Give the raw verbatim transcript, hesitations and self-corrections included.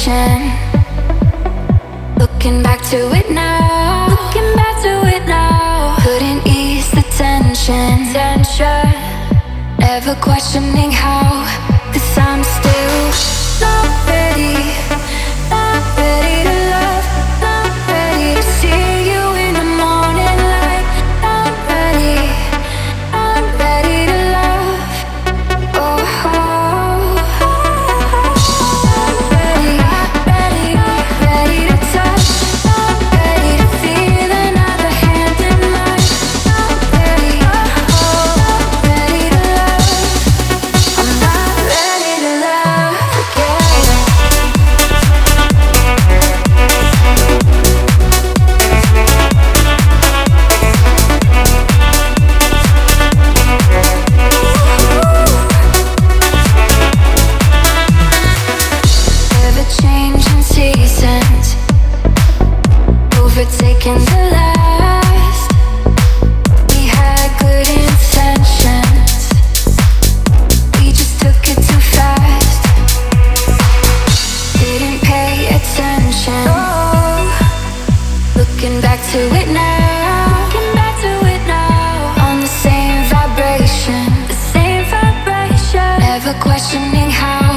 vibration. Looking back to it now, looking back to it now. Couldn't ease the tension, tension. Ever questioning how, 'cause I'm still not ready, not ready to love, not ready to see you in the morning light. Not ready, not ready to love. Oh, not ready, ready, ready to touch. Not ready to feel another hand in mine. Not ready, not ready to love. I'm not ready to love again. Ever-changing seasons, overtaking the last. We had good intentions, we just took it too fast. Didn't pay attention. Oh, looking back to it now, looking back to it now. On the same vibration, the same vibration. Never questioning how.